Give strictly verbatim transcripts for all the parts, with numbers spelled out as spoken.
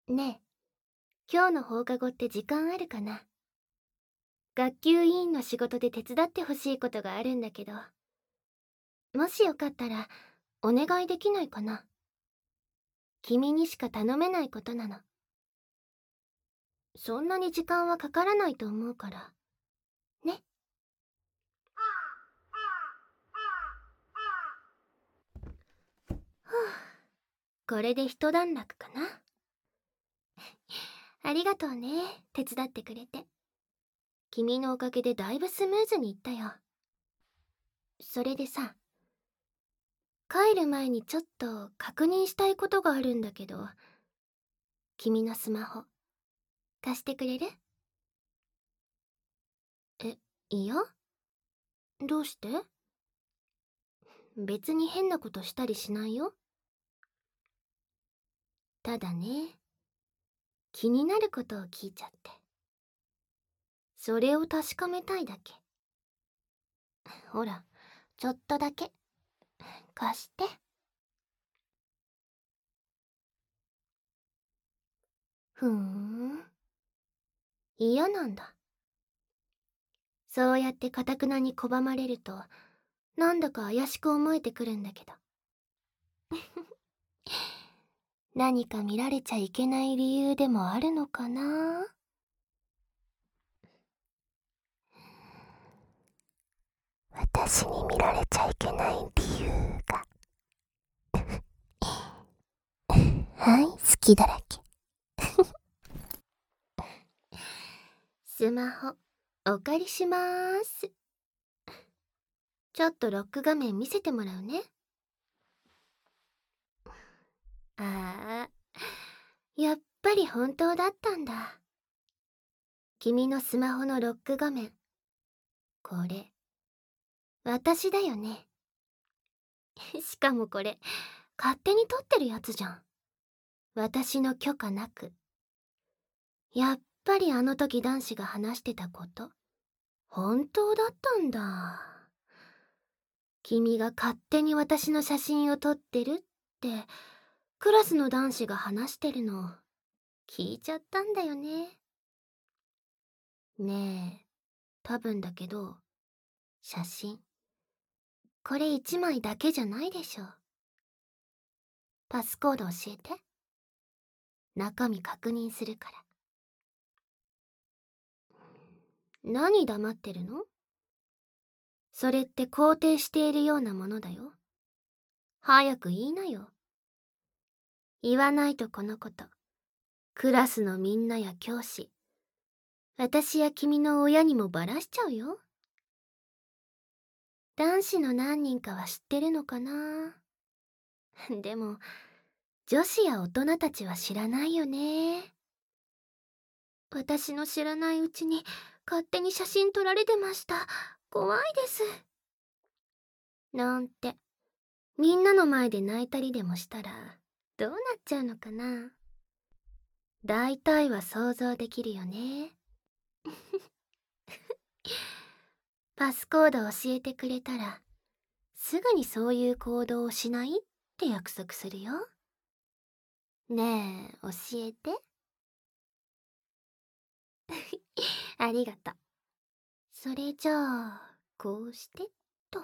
ねえ、今日の放課後って時間あるかな？学級委員の仕事で手伝ってほしいことがあるんだけど、もしよかったらお願いできないかな？君にしか頼めないことなの。そんなに時間はかからないと思うから。ね。ふぅ、これで一段落かな。ありがとうね、手伝ってくれて。君のおかげでだいぶスムーズにいったよ。それでさ、帰る前にちょっと確認したいことがあるんだけど、君のスマホ貸してくれる？え、いや、どうして？別に変なことしたりしないよ。ただね、気になることを聞いちゃって。それを確かめたいだけ。ほら、ちょっとだけ貸して。ふーん、嫌なんだ。そうやって頑くなに拒まれると、なんだか怪しく思えてくるんだけど。何か見られちゃいけない理由でもあるのかな？私に見られちゃいけない理由がはい、好きだらけ。スマホお借りしまーす。ちょっとロック画面見せてもらうね。ああ、やっぱり本当だったんだ。君のスマホのロック画面、これ私だよね。しかもこれ勝手に撮ってるやつじゃん。私の許可なく。やっぱりあの時男子が話してたこと本当だったんだ。君が勝手に私の写真を撮ってるってクラスの男子が話してるの聞いちゃったんだよね。ねえ、多分だけど、写真これ一枚だけじゃないでしょ。パスコード教えて。中身確認するから。何黙ってるの？それって肯定しているようなものだよ。早く言いなよ。言わないとこのこと、クラスのみんなや教師、私や君の親にもバラしちゃうよ。男子の何人かは知ってるのかな？でも、女子や大人たちは知らないよね。私の知らないうちに勝手に写真撮られてました。怖いです。なんて、みんなの前で泣いたりでもしたら、どうなっちゃうのかな？大体は想像できるよね。パスコード教えてくれたら、すぐにそういう行動をしないって約束するよ。ねえ、教えて。ありがとう。それじゃあ、こうしてっと。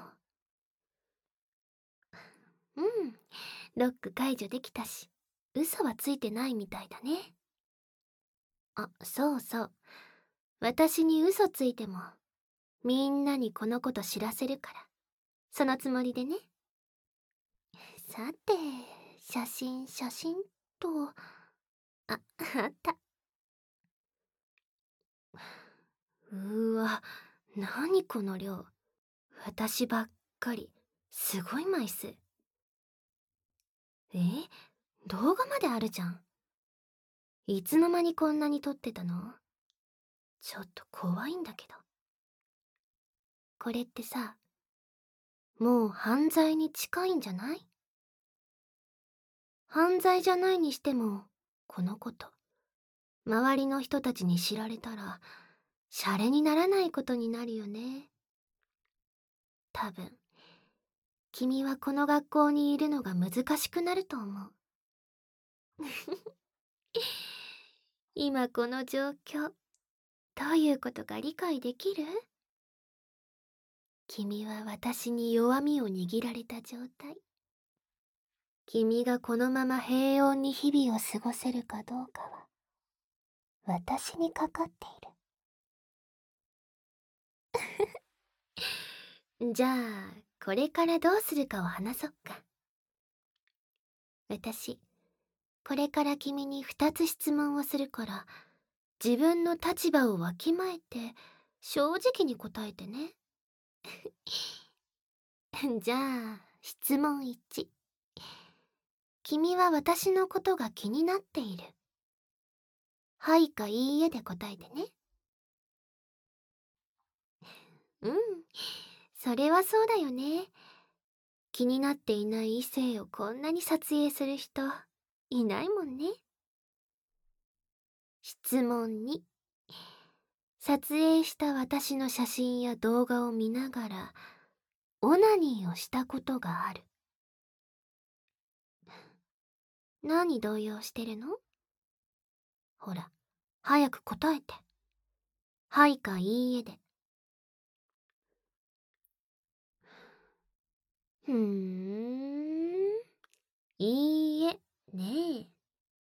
うん、ロック解除できたし、嘘はついてないみたいだね。あ、そうそう。私に嘘ついても、みんなにこのこと知らせるから。そのつもりでね。さて、写真、写真と、あ、あった。うーわ、なにこの量。私ばっかり。すごい枚数。え、動画まであるじゃん。いつの間にこんなに撮ってたの？ちょっと怖いんだけど。これってさ、もう犯罪に近いんじゃない？犯罪じゃないにしても、このこと、周りの人たちに知られたら、シャレにならないことになるよね。多分、君はこの学校にいるのが難しくなると思う。 今この状況、どういうことか理解できる？君は私に弱みを握られた状態。君がこのまま平穏に日々を過ごせるかどうかは、私にかかっている。じゃあ、これからどうするかを話そっか。私、これから君に二つ質問をするから、自分の立場をわきまえて、正直に答えてね。じゃあ、質問いち。君は私のことが気になっている。はいかいいえで答えてね。うん、それはそうだよね。気になっていない異性をこんなに撮影する人、いないもんね。質問に。撮影した私の写真や動画を見ながら、オナニーをしたことがある。何動揺してるの？ほら、早く答えて。はいかいいえで。ふーん。いいえ、ねえ。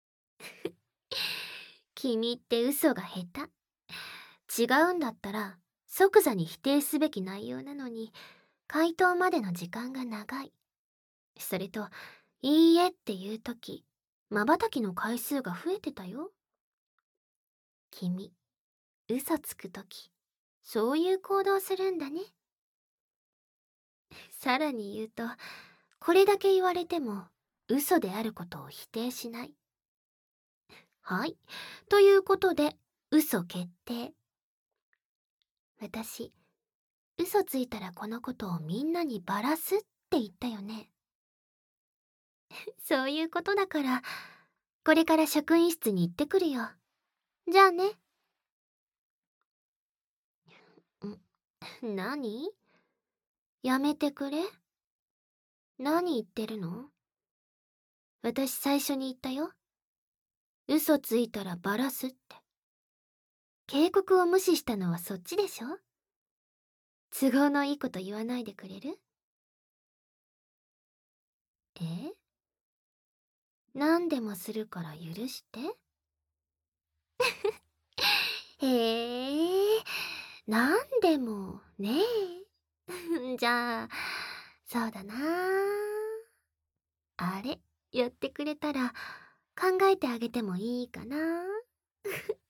君って嘘が下手。違うんだったら、即座に否定すべき内容なのに、回答までの時間が長い。それと、いいえっていうとき、瞬きの回数が増えてたよ。君、嘘つくとき、そういう行動するんだね。さらに言うと、これだけ言われても、嘘であることを否定しない。はい。ということで、嘘決定。私、嘘ついたらこのことをみんなにばらすって言ったよね。そういうことだから、これから職員室に行ってくるよ。じゃあね。ん、何？やめてくれ。何言ってるの？私最初に言ったよ。嘘ついたらばらすって。警告を無視したのはそっちでしょ？都合のいいこと言わないでくれる？え？何でもするから許して。へえ、何でもねえ。じゃあ、そうだな。あれ、やってくれたら考えてあげてもいいかな。